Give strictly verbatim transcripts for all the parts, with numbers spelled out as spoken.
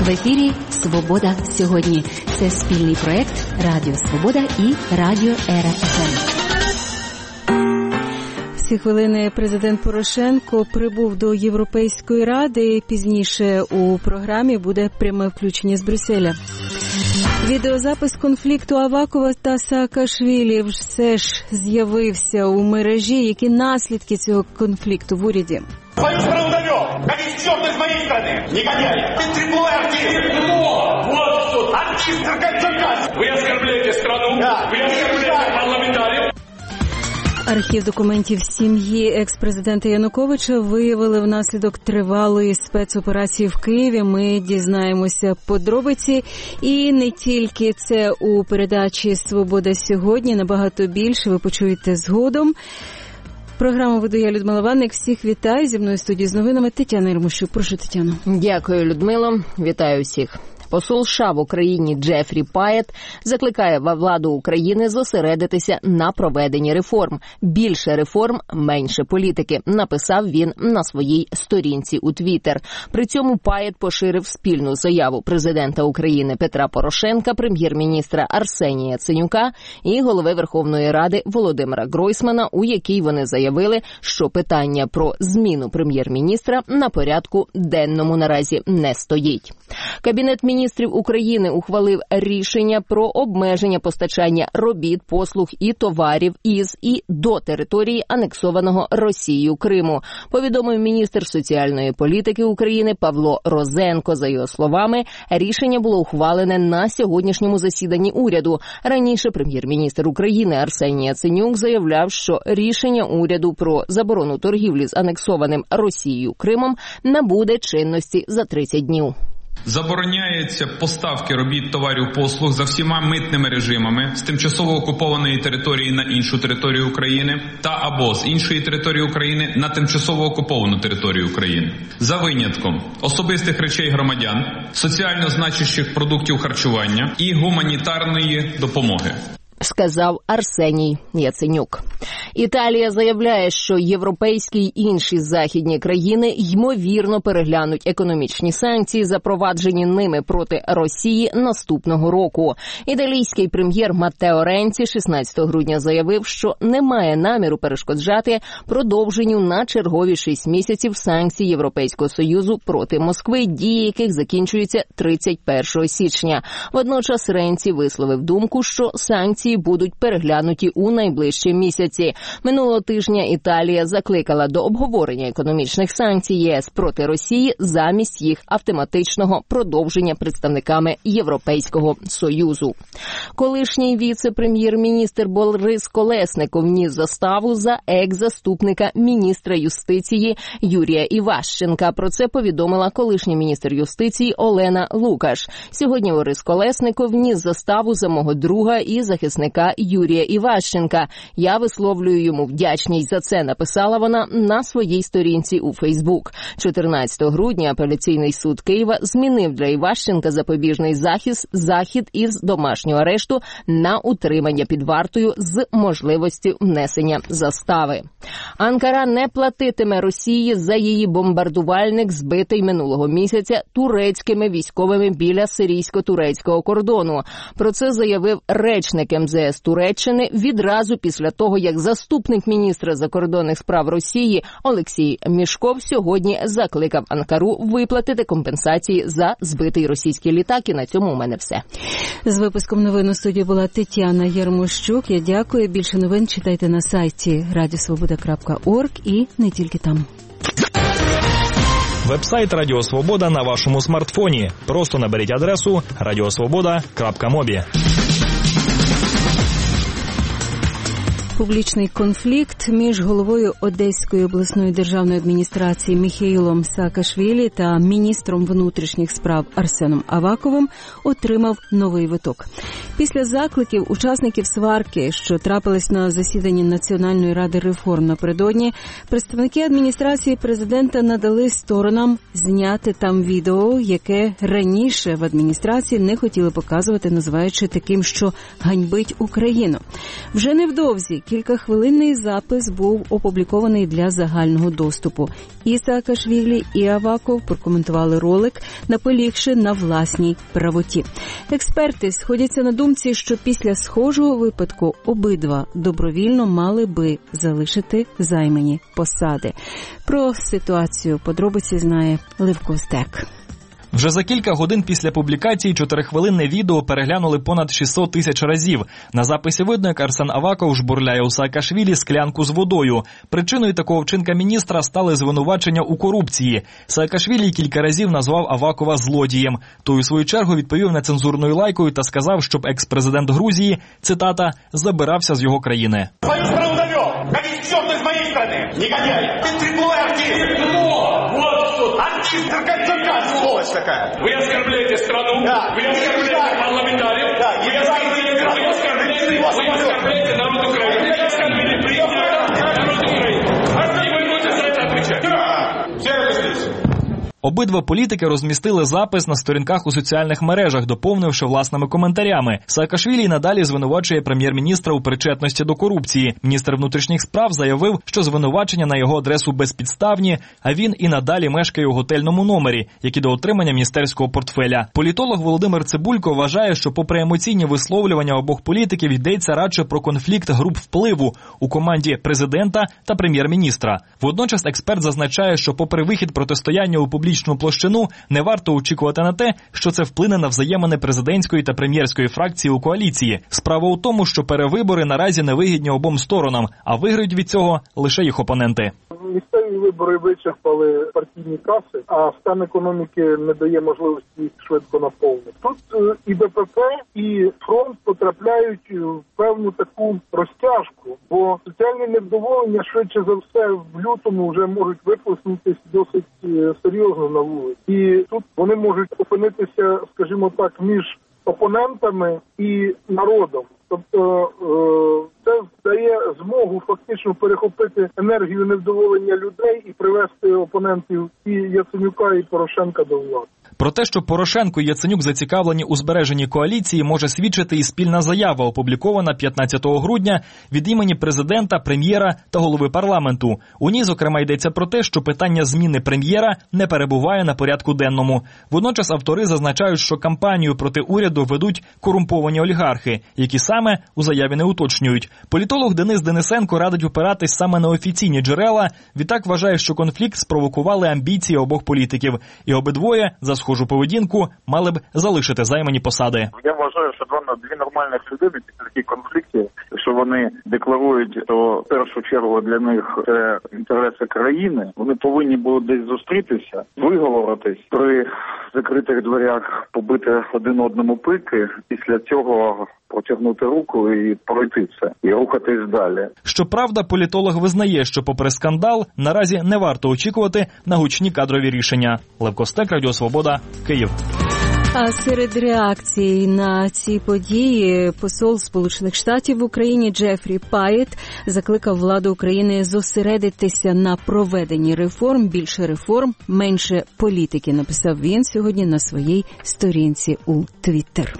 ефірі «Свобода сьогодні». Це спільний проект Радіо Свобода і Радіо Ера еф ем. Ці хвилини президент Порошенко прибув до Європейської ради. Пізніше у програмі буде пряме включення з Брюсселя. Відеозапис конфлікту Авакова та Саакашвілі все ж з'явився у мережі. Які наслідки цього конфлікту в уряді? Свою страну довел! Какие черты с моей стороны! Негодяй! Ты трипловый артист! Вот тут! Артист! Черкас! Вы оскорбляете страну! Да. Вы оскорбляете парламентариев! Архів документів сім'ї екс-президента Януковича виявили внаслідок тривалої спецоперації в Києві. Ми дізнаємося подробиці. І не тільки це у передачі «Свобода сьогодні». Набагато більше ви почуєте згодом. Програму веду я, Людмила Ванник. Всіх вітаю. Зі мною в студії з новинами Тетяна Єрмощук. Прошу, Тетяно. Дякую, Людмило. Вітаю всіх. Посол США в Україні Джефрі Паєт закликає владу України зосередитися на проведенні реформ. Більше реформ, менше політики, написав він на своїй сторінці у Твіттер. При цьому Паєт поширив спільну заяву президента України Петра Порошенка, прем'єр-міністра Арсенія Яценюка і голови Верховної Ради Володимира Гройсмана, у якій вони заявили, що питання про зміну прем'єр-міністра на порядку денному наразі не стоїть. Кабінет міністрів Міністрів України ухвалив рішення про обмеження постачання робіт, послуг і товарів із і до території анексованого Росією Криму, повідомив міністр соціальної політики України Павло Розенко. За його словами, рішення було ухвалене на сьогоднішньому засіданні уряду. Раніше прем'єр-міністр України Арсеній Яценюк заявляв, що рішення уряду про заборону торгівлі з анексованим Росією Кримом набуде чинності за тридцять днів. Забороняється поставки робіт, товарів, послуг за всіма митними режимами з тимчасово окупованої території на іншу територію України та або з іншої території України на тимчасово окуповану територію України. За винятком особистих речей громадян, соціально значущих продуктів харчування і гуманітарної допомоги, сказав Арсеній Яценюк. Італія заявляє, що європейські й інші західні країни ймовірно переглянуть економічні санкції, запроваджені ними проти Росії наступного року. Італійський прем'єр Маттео Ренці шістнадцятого грудня заявив, що не має наміру перешкоджати продовженню на чергові шість місяців санкцій Європейського Союзу проти Москви, дії яких закінчуються тридцять першого січня. Водночас Ренці висловив думку, що санкції будуть переглянуті у найближчі місяці. Минулого тижня Італія закликала до обговорення економічних санкцій ЄС проти Росії замість їх автоматичного продовження представниками Європейського Союзу. Колишній віце-прем'єр-міністр Борис Колесников вніс заставу за екс-заступника міністра юстиції Юрія Іващенка. Про це повідомила колишній міністр юстиції Олена Лукаш. Сьогодні Борис Колесников вніс заставу за мого друга і захисника Юрія Іващенка. Я висловлюю йому вдячність за це, написала вона на своїй сторінці у Фейсбук. чотирнадцятого грудня апеляційний суд Києва змінив для Іващенка запобіжний захист, захід із домашнього арешту на утримання під вартою з можливістю внесення застави. Анкара не платитиме Росії за її бомбардувальник, збитий минулого місяця турецькими військовими біля сирійсько-турецького кордону. Про це заявив речник ем зе ес Туреччини відразу після того, як заступник міністра закордонних справ Росії Олексій Мішков сьогодні закликав Анкару виплатити компенсації за збитий російський літак. І на цьому у мене все. З випуском новин у студії була Тетяна Єрмощук. Я дякую. Більше новин читайте на сайті радіо свобода крапка орг і не тільки там. Веб-сайт Радіо Свобода на вашому смартфоні. Просто наберіть адресу радіосвобода крапка мобі. Публічний конфлікт між головою Одеської обласної державної адміністрації Міхеїлом Саакашвілі та міністром внутрішніх справ Арсеном Аваковим отримав новий виток. Після закликів учасників сварки, що трапились на засіданні Національної ради реформ напередодні, представники адміністрації президента надали сторонам зняти там відео, яке раніше в адміністрації не хотіли показувати, називаючи таким, що ганьбить Україну. Вже невдовзі кількахвилинний запис був опублікований для загального доступу. І Саакашвілі, і Аваков прокоментували ролик, наполігши на власній правоті. Експерти сходяться на думці, що після схожого випадку обидва добровільно мали би залишити займані посади. Про ситуацію подробиці знає Левко Стек. Вже за кілька годин після публікації чотирихвилинне відео переглянули понад шістсот тисяч разів. На записі видно, як Арсен Аваков жбурляє у Саакашвілі склянку з водою. Причиною такого вчинка міністра стали звинувачення у корупції. Саакашвілі кілька разів назвав Авакова злодієм. Той, у свою чергу, відповів нецензурною лайкою та сказав, щоб екс-президент Грузії, цитата, забирався з його країни. Свою страну довел! Какие черты с моей стороны! Негодяй! Ты трибуновый артист! Вот тут! Артист! Какая черта, сволочь такая! Вы оскорбляете страну, Да. вы оскорбляете парламентариев, Да. вы оскорбляете, вы оскорбляете, вы оскорбляете народ Украины, вы оскорбляете президента народ Украины. И вы будете за это отвечать. Все разошлись! Обидва політики розмістили запис на сторінках у соціальних мережах, доповнивши власними коментарями. Саакашвілі надалі звинувачує прем'єр-міністра у причетності до корупції. Міністр внутрішніх справ заявив, що звинувачення на його адресу безпідставні, а він і надалі мешкає у готельному номері, як і до отримання міністерського портфеля. Політолог Володимир Цибулько вважає, що попри емоційні висловлювання обох політиків йдеться радше про конфлікт груп впливу у команді президента та прем'єр-міністра. Водночас експерт зазначає, що попри вихід протистояння у публічному площину, не варто очікувати на те, що це вплине на взаємини президентської та прем'єрської фракції у коаліції. Справа у тому, що перевибори наразі невигідні обом сторонам, а виграють від цього лише їх опоненти. Місцеві вибори вичерпали партійні каси, а стан економіки не дає можливості їх швидко наповнити. Тут і БПП, і фронт потрапляють в певну таку розтяжку, бо соціальне невдоволення швидше за все в лютому вже можуть виплеснутися досить серйозно на вулиці. І тут вони можуть опинитися, скажімо так, між опонентами і народом. Тобто це дає змогу фактично перехопити енергію невдоволення людей і привести опонентів і Яценюка, і Порошенка до влади. Про те, що Порошенко і Яценюк зацікавлені у збереженні коаліції, може свідчити і спільна заява, опублікована п'ятнадцятого грудня від імені президента, прем'єра та голови парламенту. У ній, зокрема, йдеться про те, що питання зміни прем'єра не перебуває на порядку денному. Водночас автори зазначають, що кампанію проти уряду ведуть корумповані олігархи, які саме у заяві не уточнюють. Політолог Денис Денисенко радить опиратись саме на офіційні джерела. Відтак вважає, що конфлікт спровокували амбіції обох політиків. І обидвоє за схожу поведінку мали б залишити займані посади. Я вважаю, що два дві нормальних людини після таких конфліктів, що вони декларують, що в першу чергу для них це інтереси країни, вони повинні були десь зустрітися, виговоритись, при закритих дверях побити один одному пики, після цього протягнути руку і пройти це, і рухатись далі. Щоправда, політолог визнає, що попри скандал, наразі не варто очікувати на гучні кадрові рішення. Левко Стек, Радіо Свобода, Київ. А серед реакцій на ці події посол Сполучених Штатів в Україні Джефрі Паєт закликав владу України зосередитися на проведенні реформ, більше реформ, менше політики, написав він сьогодні на своїй сторінці у Твіттер.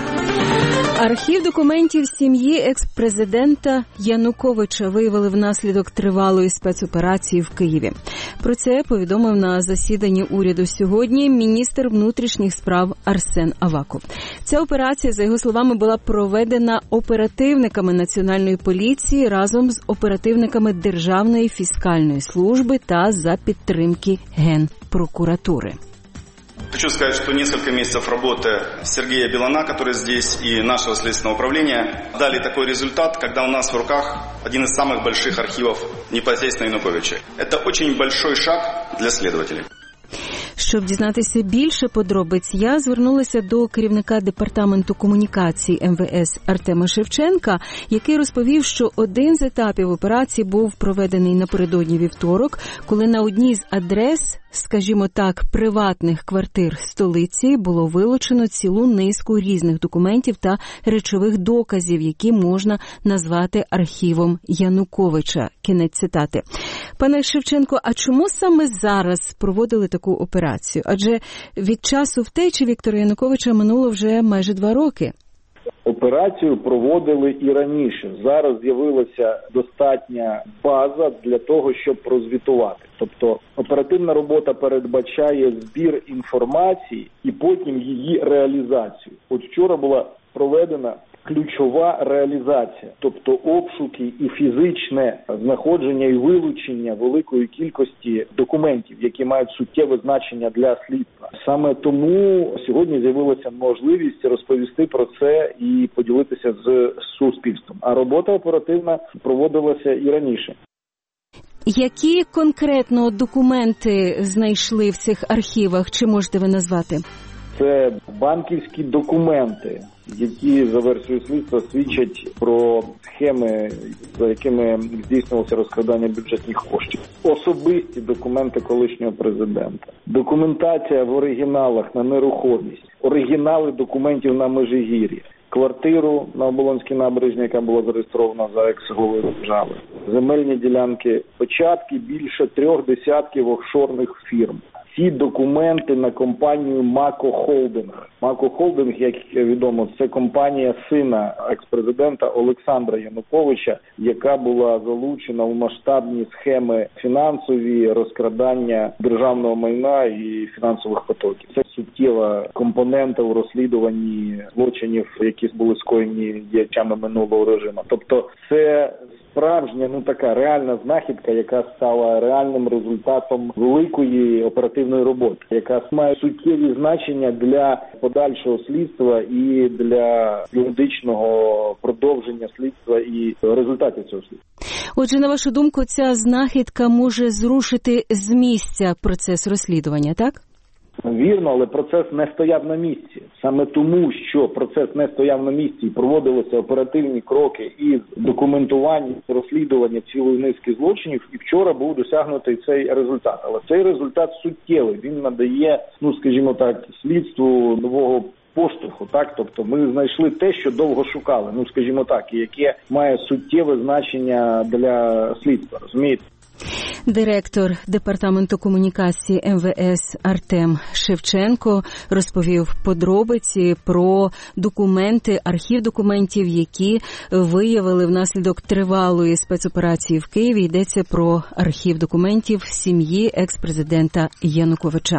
Архів документів сім'ї екс-президента Януковича виявили внаслідок тривалої спецоперації в Києві. Про це повідомив на засіданні уряду сьогодні міністр внутрішніх справ Арсен Аваков. Ця операція, за його словами, була проведена оперативниками Національної поліції разом з оперативниками Державної фіскальної служби та за підтримки Генпрокуратури. Хочу сказать, что несколько месяцев работы Сергея Белана, который здесь, и нашего следственного управления дали такой результат, когда у нас в руках один из самых больших архивов непосредственно Януковича. Это очень большой шаг для следователей. Щоб дізнатися більше подробиць, я звернулася до керівника департаменту комунікацій ем ве ес Артема Шевченка, який розповів, що один з етапів операції був проведений напередодні вівторок, коли на одній з адрес, скажімо так, приватних квартир столиці було вилучено цілу низку різних документів та речових доказів, які можна назвати архівом Януковича. Кінець цитати. Пане Шевченко, а чому саме зараз проводили таку операцію? Адже від часу втечі Віктора Януковича минуло вже майже два роки. Операцію проводили і раніше. Зараз з'явилася достатня база для того, щоб прозвітувати. Тобто оперативна робота передбачає збір інформації і потім її реалізацію. От вчора була проведена ключова реалізація, тобто обшуки і фізичне знаходження і вилучення великої кількості документів, які мають суттєве значення для слідства. Саме тому сьогодні з'явилася можливість розповісти про це і поділитися з суспільством. А робота оперативна проводилася і раніше. Які конкретно документи знайшли в цих архівах, чи можете ви назвати? Це банківські документи, які за версією слідства свідчать про схеми, за якими здійснювалося розкрадання бюджетних коштів. Особисті документи колишнього президента. Документація в оригіналах на нерухомість. Оригінали документів на Межигір'ї. Квартиру на Оболонській набережній, яка була зареєстрована за екс-головою держави. Земельні ділянки, початки більше трьох десятків офшорних фірм. Ці документи на компанію Мако Холдинг. Мако Холдинг, як відомо, це компанія сина екс-президента Олександра Януковича, яка була залучена у масштабні схеми фінансові, розкрадання державного майна і фінансових потоків. Це суттєва компонента у розслідуванні злочинів, які були скоєні діячами минулого режиму. Тобто це справжня, ну така реальна знахідка, яка стала реальним результатом великої оперативної роботи, яка має суттєві значення для подальшого слідства і для юридичного продовження слідства і результатів цього слідства. Отже, на вашу думку, ця знахідка може зрушити з місця процес розслідування, так? Вірно, але процес не стояв на місці. Саме тому, що процес не стояв на місці і проводилися оперативні кроки із документування, розслідування цілої низки злочинів, і вчора був досягнутий цей результат. Але цей результат суттєвий, він надає, ну скажімо так, слідству нового поштовху, так? Тобто ми знайшли те, що довго шукали, ну скажімо так, і яке має суттєве значення для слідства, розумієте? Директор Департаменту комунікації ем ве ес Артем Шевченко розповів подробиці про документи, архів документів, які виявили внаслідок тривалої спецоперації в Києві. Йдеться про архів документів сім'ї екс-президента Януковича.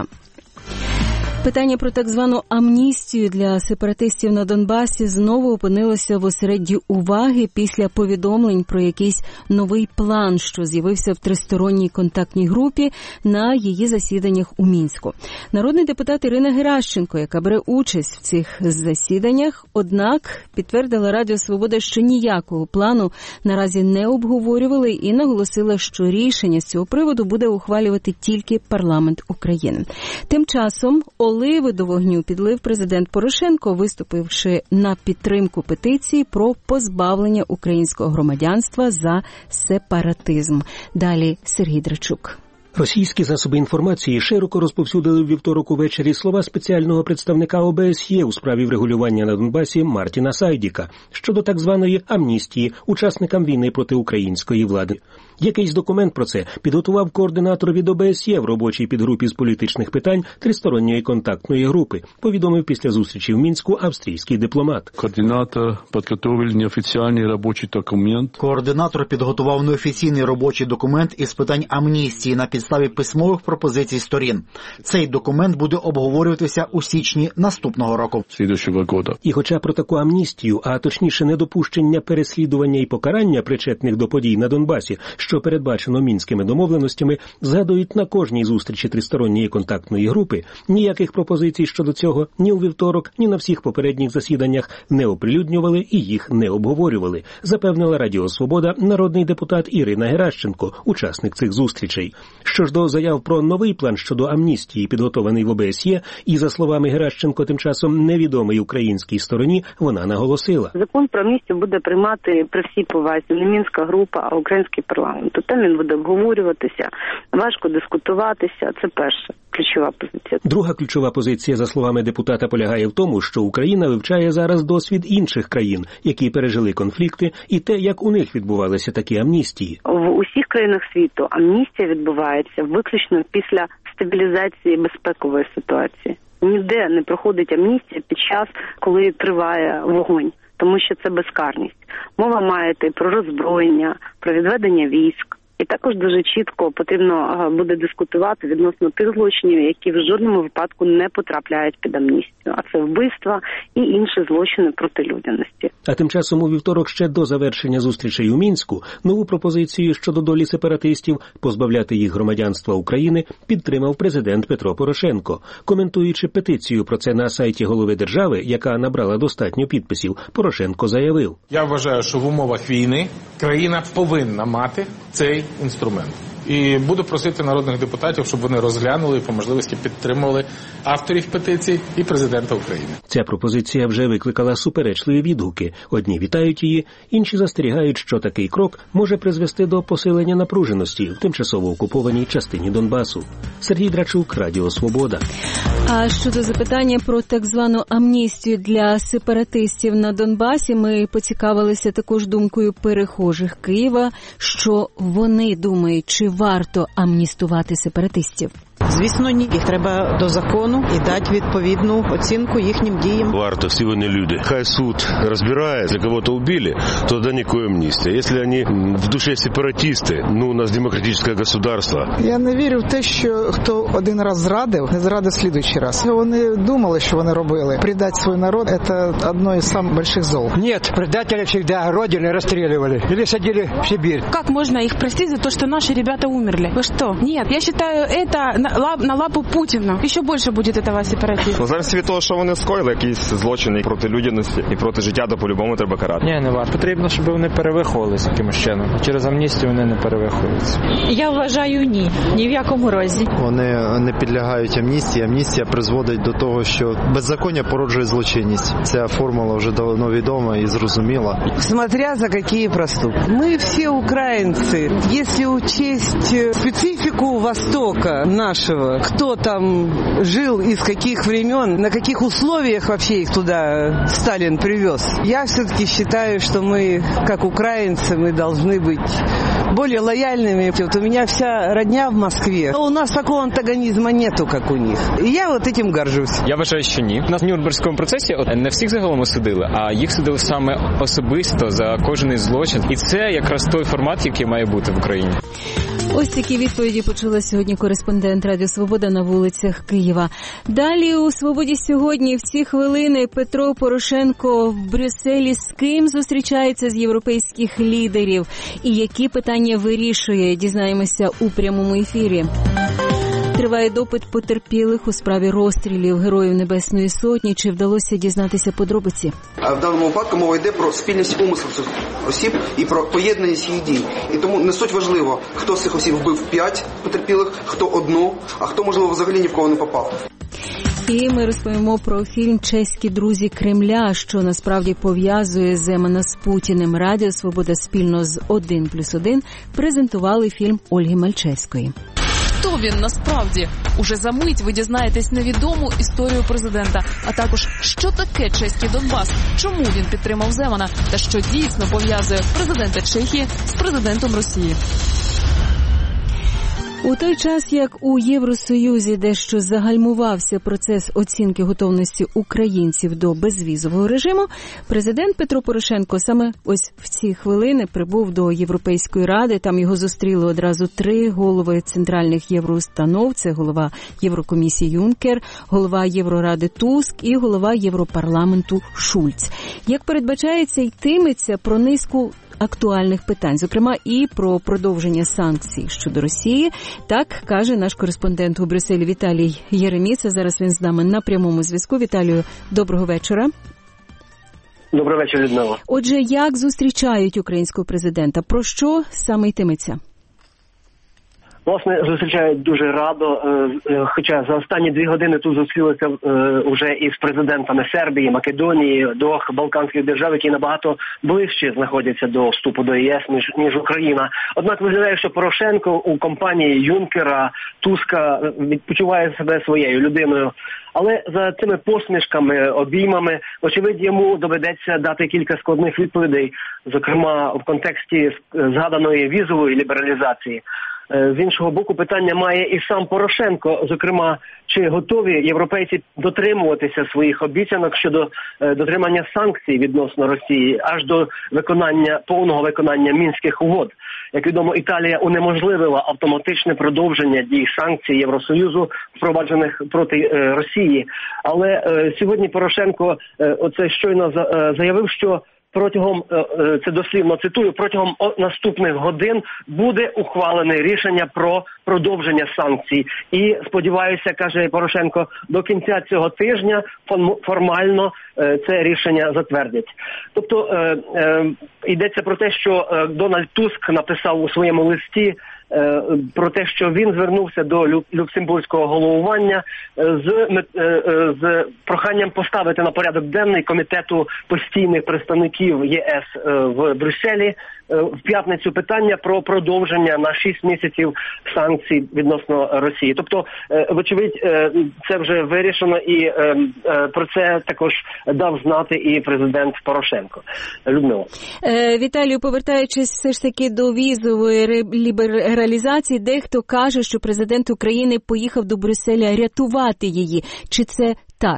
Питання про так звану амністію для сепаратистів на Донбасі знову опинилося в осередді уваги після повідомлень про якийсь новий план, що з'явився в тристоронній контактній групі на її засіданнях у Мінську. Народний депутат Ірина Геращенко, яка бере участь в цих засіданнях, однак підтвердила Радіо Свобода, що ніякого плану наразі не обговорювали і наголосила, що рішення з цього приводу буде ухвалювати тільки парламент України. Тим часом оливи до вогню підлив президент Порошенко, виступивши на підтримку петиції про позбавлення українського громадянства за сепаратизм. Далі Сергій Драчук. Російські засоби інформації широко розповсюдили в вівторок увечері слова спеціального представника о бе ес є у справі врегулювання на Донбасі Мартіна Сайдіка щодо так званої амністії учасникам війни проти української влади. Якийсь документ про це підготував координатор від о бе ес є в робочій підгрупі з політичних питань тристоронньої контактної групи, повідомив після зустрічі в Мінську австрійський дипломат. Координатор підготував неофіційний робочий документ. Координатор підготував неофіційний робочий документ із питань амністії на підставі письмових пропозицій сторін. Цей документ буде обговорюватися у січні наступного року. І хоча про таку амністію, а точніше недопущення переслідування і покарання причетних до подій на Донбасі, що передбачено мінськими домовленостями, згадують на кожній зустрічі тристоронньої контактної групи, ніяких пропозицій щодо цього ні у вівторок, ні на всіх попередніх засіданнях не оприлюднювали і їх не обговорювали, запевнила Радіо Свобода народний депутат Ірина Геращенко, учасник цих зустрічей. Що ж до заяв про новий план щодо амністії, підготований в о бе ес є, і, за словами Геращенко, тим часом невідомий українській стороні, вона наголосила. Закон про амністію буде приймати при всій повазі не мінська група, а український парламент. Там він буде обговорюватися, важко дискутуватися. Це перша ключова позиція. Друга ключова позиція, за словами депутата, полягає в тому, що Україна вивчає зараз досвід інших країн, які пережили конфлікти, і те, як у них відбувалися такі амністії. В усіх країнах світу амністія відбувається виключно після стабілізації безпекової ситуації. Ніде не проходить амністія під час, коли триває вогонь, тому що це безкарність. Мова має йти про роззброєння, про відведення військ. І також дуже чітко потрібно буде дискутувати відносно тих злочинів, які в жодному випадку не потрапляють під амністію. А це вбивства і інші злочини проти людяності. А тим часом у вівторок ще до завершення зустрічей у Мінську нову пропозицію щодо долі сепаратистів позбавляти їх громадянства України підтримав президент Петро Порошенко. Коментуючи петицію про це на сайті голови держави, яка набрала достатньо підписів, Порошенко заявив: «Я вважаю, що в умовах війни країна повинна мати цей інструмент. І буду просити народних депутатів, щоб вони розглянули і по можливості підтримували авторів петиції і президента України». Ця пропозиція вже викликала суперечливі відгуки. Одні вітають її, інші застерігають, що такий крок може призвести до посилення напруженості в тимчасово окупованій частині Донбасу. Сергій Драчук, Радіо Свобода. А щодо запитання про так звану амністію для сепаратистів на Донбасі, ми поцікавилися також думкою перехожих Києва, що вони думають, чи варто амністувати сепаратистів. Звісно, ні. Їх треба до закону і дати відповідну оцінку їхнім діям. Варто, всі вони люди. Хай суд розбирає, якщо кого-то вбили, то да ніякої амністії. Якщо вони в душі сепаратисти, ну, у нас демократичне государство. Я не вірю в те, що хто один раз зрадив, не зрадив слідуючий раз. Вони думали, що вони робили. Предати свій народ – це одно із самих великих зол. Ні, предателі завжди родину розстрілювали або садили в Сибір. Як можна їх простити за те, що наші ребята умерли? Ви що? Ні, я вважаю, це на лапу Путіна. І ще більше буде цього сепаратизму. Ну, зараз від того, що вони скоїли, якісь злочини проти людяності і проти життя, то по-любому треба карати. Ні, не варто. Потрібно, щоб вони перевиховувалися якимось чином. Через амністію вони не перевиховуються. Я вважаю, ні. Ні в якому разі. Вони не підлягають амністії. Амністія призводить до того, що беззаконня породжує злочинність. Ця формула вже давно відома і зрозуміла. Смотря за які проступки. Ми всі українці. Якщо учесть специфіку Востока нашего, кто там жил, из каких времен, на каких условиях вообще их туда Сталин привез. Я все-таки считаю, что мы, как украинцы, мы должны быть более лояльными. Вот у меня вся родня в Москве, но у нас такого антагонизма нету, как у них. И я вот этим горжусь. Я вважаю, що ні. На Нюрнберзькому процесі не всіх загалом осудили, а їх судили саме особисто за кожен злочин. І це якраз той формат, який має бути в Україні. Ось такі відповіді почула сьогодні кореспондент Радіо Свобода на вулицях Києва. Далі у «Свободі сьогодні» в ці хвилини Петро Порошенко в Брюсселі з ким зустрічається з європейських лідерів і які питання вирішує, дізнаємося у прямому ефірі. Триває допит потерпілих у справі розстрілів Героїв Небесної Сотні. Чи вдалося дізнатися подробиці? В даному випадку мова йде про спільність умислів цих осіб і про поєднаність їх дій. І тому не суть важливо, хто з цих осіб вбив п'ять потерпілих, хто одну, а хто, можливо, взагалі ні в кого не попав. І ми розповімо про фільм «Чеські друзі Кремля», що насправді пов'язує Земана з Путіним. Радіо «Свобода» спільно з один плюс один презентували фільм Ольги Мальчевської. Хто він насправді? Уже за мить ви дізнаєтесь невідому історію президента, а також що таке чеський Донбас, чому він підтримав Земана та що дійсно пов'язує президента Чехії з президентом Росії. У той час, як у Євросоюзі дещо загальмувався процес оцінки готовності українців до безвізового режиму, президент Петро Порошенко саме ось в ці хвилини прибув до Європейської ради. Там його зустріли одразу три голови центральних євроустанов. Це голова Єврокомісії Юнкер, голова Євроради Туск і голова Європарламенту Шульц. Як передбачається, йтиметься про низку актуальних питань, зокрема і про продовження санкцій щодо Росії. Так каже наш кореспондент у Брюсселі Віталій Єреміца. Зараз він з нами на прямому зв'язку. Віталію, доброго вечора. Доброго вечора, Людмила. Отже, як зустрічають українського президента? Про що саме йтиметься? Власне, зустрічають дуже радо, хоча за останні дві години тут зустрілися вже із президентами Сербії, Македонії, двох балканських держав, які набагато ближче знаходяться до вступу до ЄС, ніж, ніж Україна. Однак виглядає, що Порошенко у компанії Юнкера, Туска відпочиває себе своєю людиною. Але за цими посмішками, обіймами, очевидь, йому доведеться дати кілька складних відповідей, зокрема в контексті згаданої візової лібералізації. З іншого боку, питання має і сам Порошенко, зокрема, чи готові європейці дотримуватися своїх обіцянок щодо дотримання санкцій відносно Росії, аж до виконання, повного виконання Мінських угод. Як відомо, Італія унеможливила автоматичне продовження дій санкцій Євросоюзу, впроваджених проти Росії. Але сьогодні Порошенко оце щойно заявив, що протягом, це дослівно цитую, протягом наступних годин буде ухвалене рішення про продовження санкцій. І, сподіваюся, каже Порошенко, до кінця цього тижня формально це рішення затвердять. Тобто йдеться про те, що Дональд Туск написав у своєму листі про те, що він звернувся до люксембурзького головування з, з проханням поставити на порядок денний комітету постійних представників ЄС в Брюсселі в п'ятницю питання про продовження на шість місяців санкцій відносно Росії. Тобто, вочевидь, це вже вирішено, і про це також дав знати і президент Порошенко. Людмила. Віталію, повертаючись все ж таки до візової лібералізації, дехто каже, що президент України поїхав до Брюсселя рятувати її. Чи це так?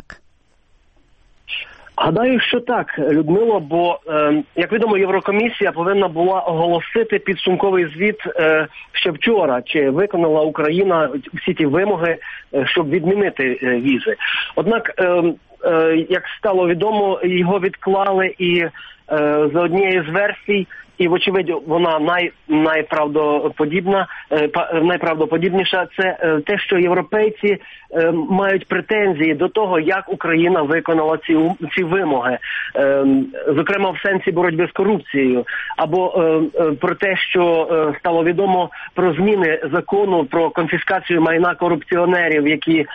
Гадаю, що так, Людмило, бо, е, як відомо, Єврокомісія повинна була оголосити підсумковий звіт е, ще вчора, чи виконала Україна всі ті вимоги, е, щоб відмінити е, візи. Однак, е, е, як стало відомо, його відклали і е, за однією з версій, і, вочевидь, вона най, найправдоподібна, найправдоподібніша, це те, що європейці мають претензії до того, як Україна виконала ці, ці вимоги, зокрема в сенсі боротьби з корупцією, або про те, що стало відомо про зміни закону про конфіскацію майна корупціонерів, які,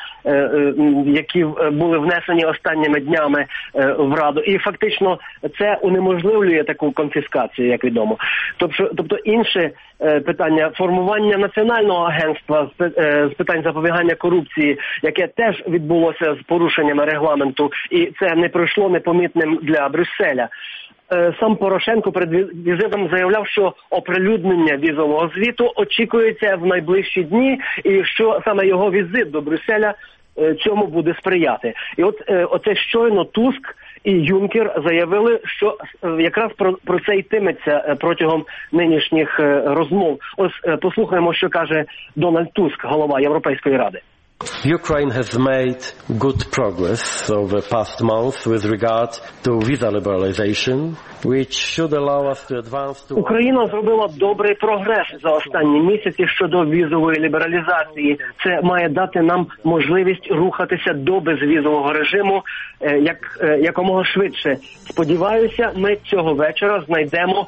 які були внесені останніми днями в Раду. І фактично це унеможливлює таку конфіскацію, як відомо. Тобто, тобто інше е, питання формування національного агентства з, е, з питань запобігання корупції, яке теж відбулося з порушеннями регламенту, і це не пройшло непомітним для Брюсселя. Е, сам Порошенко перед візитом заявляв, що оприлюднення візового звіту очікується в найближчі дні, і що саме його візит до Брюсселя е, цьому буде сприяти. І от е, оце щойно Туск і Юнкер заявили, що якраз про, про це йтиметься протягом нинішніх розмов. Ось послухаємо, що каже Дональд Туск, голова Європейської Ради. Ukraine has made good progress over the past months with regard to visa liberalization, which should allow us to advance to... Україна зробила добрий прогрес за останні місяці щодо візової лібералізації. Це має дати нам можливість рухатися до безвізового режиму як, якомога швидше. Сподіваюся, ми цього вечора знайдемо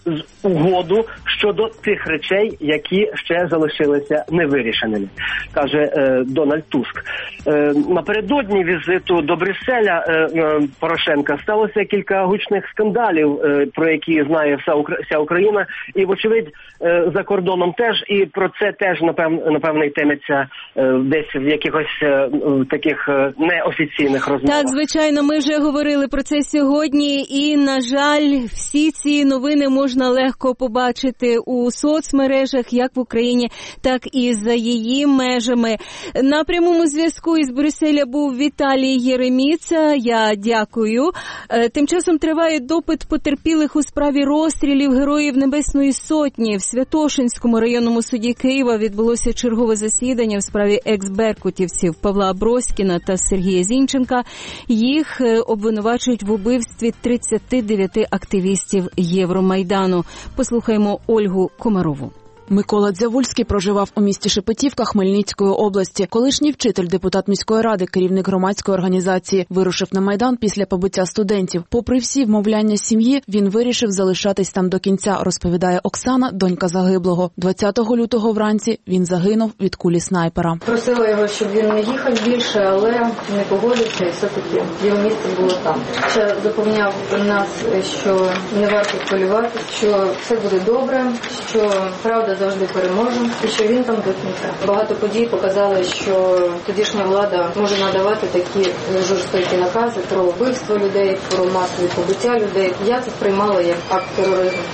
угоду щодо тих речей, які ще залишилися невирішеними, каже е, Дональд Туск. Е, напередодні візиту до Брюсселя е, е, Порошенка сталося кілька гучних скандалів, е, про які знає вся, Укра... вся Україна, і, вочевидь, е, за кордоном теж, і про це теж, напевно, напевно йтиметься е, десь в якихось е, таких е, неофіційних розмовах. Так, звичайно, ми вже говорили про це сьогодні, і, на жаль, всі ці новини можна можна легко побачити у соцмережах, як в Україні, так і за її межами. На прямому зв'язку із Брюсселя був Віталій Єреміца. Я дякую. Тим часом триває допит потерпілих у справі розстрілів Героїв Небесної Сотні. В Святошинському районному суді Києва відбулося чергове засідання в справі екс-беркутівців Павла Аброськіна та Сергія Зінченка. Їх обвинувачують в убивстві тридцяти дев'яти активістів Євромайдану. Послухаємо Ольгу Комарову. Микола Дзявульський проживав у місті Шепетівка Хмельницької області. Колишній вчитель, депутат міської ради, керівник громадської організації, вирушив на Майдан після побиття студентів. Попри всі вмовляння сім'ї, він вирішив залишатись там до кінця, розповідає Оксана, донька загиблого. двадцятого лютого вранці він загинув від кулі снайпера. Просила його, щоб він не їхав більше, але не погодився і все-таки його місце було там. Ще запевняв нас, що не варто хвилюватися, що все буде добре, що правда завжди переможе, і що він там до кінця. Багато подій показали, що тодішня влада може надавати такі жорстокі накази про вбивство людей, про масові побиття людей. Я це сприймала як акт тероризму.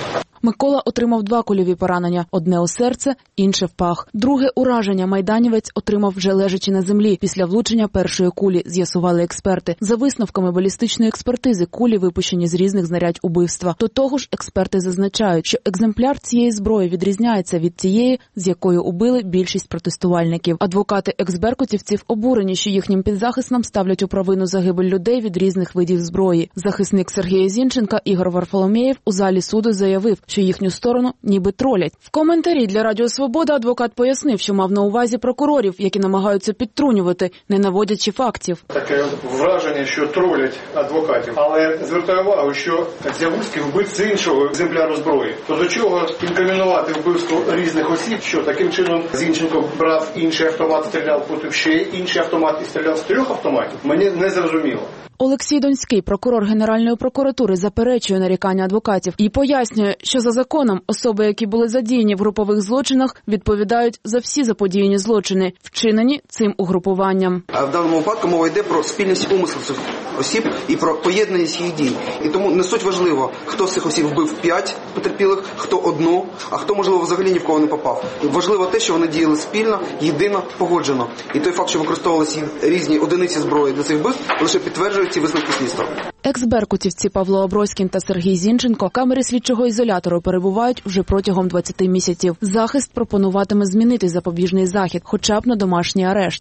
Микола отримав два кульові поранення – одне у серце, інше в пах. Друге ураження майданівець отримав вже лежачи на землі після влучення першої кулі, з'ясували експерти. За висновками балістичної експертизи, кулі випущені з різних знарядь убивства. До того ж, експерти зазначають, що екземпляр цієї зброї відрізняється від тієї, з якою убили більшість протестувальників. Адвокати екс-беркутівців обурені, що їхнім підзахисним ставлять у провину загибель людей від різних видів зброї. Захисник Сергія Зінченка Ігор Варфоломєєв у залі суду заявив, що їхню сторону ніби тролять. В коментарі для Радіо Свобода адвокат пояснив, що мав на увазі прокурорів, які намагаються підтрунювати, не наводячи фактів. Таке враження, що тролять адвокатів. Але звертаю увагу, що Дзявульський вбив з іншого екземпляру зброї. То до чого інкримінувати вбивство різних осіб, що таким чином Зінченко брав інший автомат, стріляв, потім ще інший автомат і стріляв з трьох автоматів, мені не зрозуміло. Олексій Донський, прокурор Генеральної прокуратури, заперечує нарікання адвокатів і пояснює, що за законом особи, які були задіяні в групових злочинах, відповідають за всі заподіяні злочини, вчинені цим угрупуванням. А в даному випадку мова йде про спільність умислів цих осіб і про поєднаність їх дій. І тому не суть важливо, хто з цих осіб вбив п'ять потерпілих, хто одну, а хто, можливо, взагалі ні в кого не попав. Важливо те, що вони діяли спільно, єдино, погоджено. І той факт, що використовувалися різні одиниці зброї для цих вбивств, лише підтверджує ці висновки слідства. Екс-беркутівці Павло Аброськін та Сергій Зінченко в камері слідчого ізолятору перебувають вже протягом двадцяти місяців. Захист пропонуватиме змінити запобіжний захід, хоча б на домашній арешт.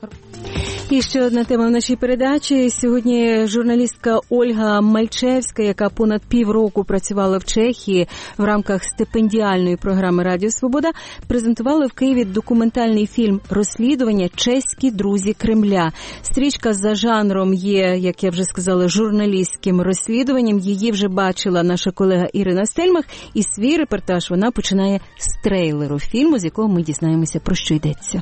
І ще одна тема в нашій передачі. Сьогодні журналістка Ольга Мальчевська, яка понад півроку працювала в Чехії в рамках стипендіальної програми «Радіо Свобода», презентувала в Києві документальний фільм «Розслідування. Чеські друзі Кремля». Стрічка за жанром є, як я вже сказала, журналістським розслідуванням. Її вже бачила наша колега Ірина Стельмах, і свій репортаж вона починає з трейлеру фільму, з якого ми дізнаємося, про що йдеться.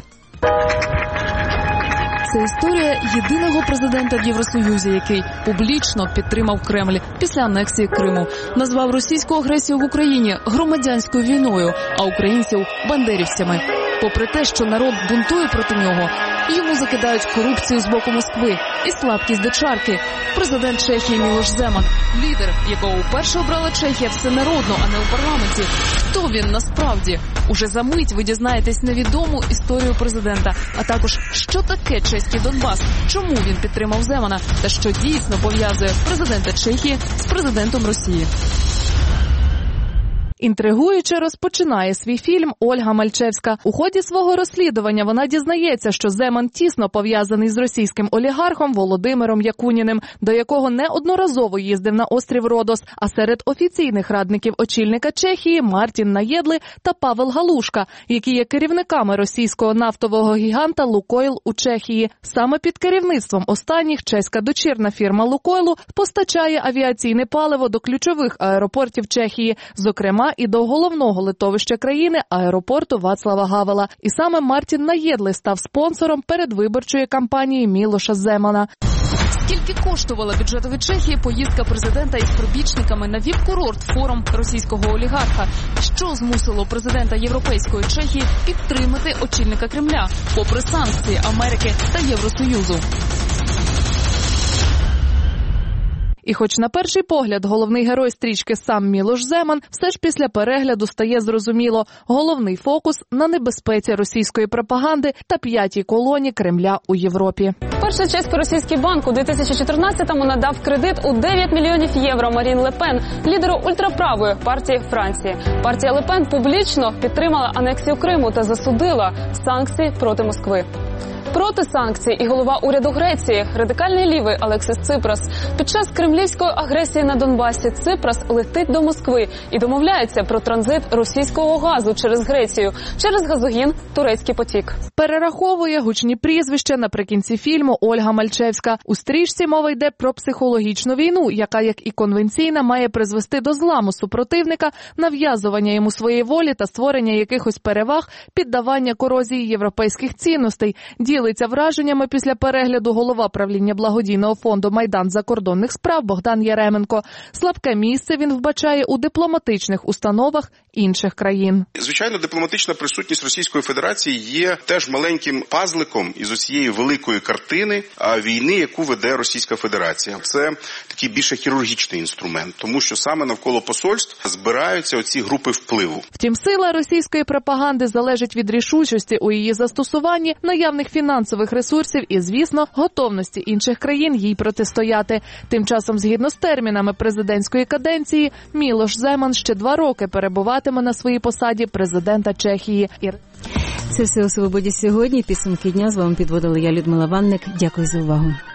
Це історія єдиного президента в Євросоюзі, який публічно підтримав Кремль після анексії Криму, назвав російську агресію в Україні громадянською війною, а українців – бандерівцями. Попри те, що народ бунтує проти нього, йому закидають корупцію з боку Москви і слабкість до чарки. Президент Чехії Мілош Земан, лідер, якого вперше обрала Чехія всенародно, а не у парламенті. Хто він насправді? Уже за мить ви дізнаєтесь невідому історію президента, а також, що таке чеський Донбас, чому він підтримав Земана та що дійсно пов'язує президента Чехії з президентом Росії. Інтригуюче розпочинає свій фільм Ольга Мальчевська. У ході свого розслідування вона дізнається, що Земан тісно пов'язаний з російським олігархом Володимиром Якуніним, до якого неодноразово їздив на острів Родос, а серед офіційних радників очільника Чехії Мартін Наєдли та Павел Галушка, які є керівниками російського нафтового гіганта «Лукойл» у Чехії. Саме під керівництвом останніх чеська дочірна фірма «Лукойлу» постачає авіаційне паливо до ключових аеропортів Чехії, зокрема і до головного литовища країни – аеропорту Вацлава Гавела. І саме Мартін Наєдли став спонсором передвиборчої кампанії Мілоша Земана. Скільки коштувала бюджетові Чехії поїздка президента із прибічниками на віп-курорт форум російського олігарха? Що змусило президента Європейської Чехії підтримати очільника Кремля, попри санкції Америки та Євросоюзу? І хоч на перший погляд головний герой стрічки сам Мілош Земан, все ж після перегляду стає зрозуміло – головний фокус на небезпеці російської пропаганди та п'ятій колоні Кремля у Європі. Перший чесько-російський банк у дві тисячі чотирнадцятому надав кредит у дев'ять мільйонів євро Марін Ле Пен, лідеру ультраправої партії Франції. Партія Ле Пен публічно підтримала анексію Криму та засудила санкції проти Москви. Проти санкцій і голова уряду Греції, радикальний лівий Алексіс Ципрас. Під час кремлівської агресії на Донбасі Ципрас летить до Москви і домовляється про транзит російського газу через Грецію, через газогін «Турецький потік». Перераховує гучні прізвища наприкінці фільму Ольга Мальчевська. У стрічці мова йде про психологічну війну, яка, як і конвенційна, має призвести до зламу супротивника, нав'язування йому своєї волі та створення якихось переваг, піддавання корозії європейських цінностей. Ділиться враженнями після перегляду голова правління благодійного фонду «Майдан закордонних справ» Богдан Яременко. Слабке місце він вбачає у дипломатичних установах інших країн. Звичайно, дипломатична присутність Російської Федерації є теж маленьким пазликом із усієї великої картини війни, яку веде Російська Федерація. Це такий більше хірургічний інструмент, тому що саме навколо посольств збираються оці групи впливу. Втім, сила російської пропаганди залежить від рішучості у її застосуванні, наявних фінансових ресурсів і, звісно, готовності інших країн їй протистояти. Тим часом, згідно з термінами президентської каденції, Мілош Земан ще два роки перебуватиме на своїй посаді президента Чехії. Це все у «Свободі» сьогодні. Підсумки дня з вами підводила я, Людмила Ванник. Дякую за увагу.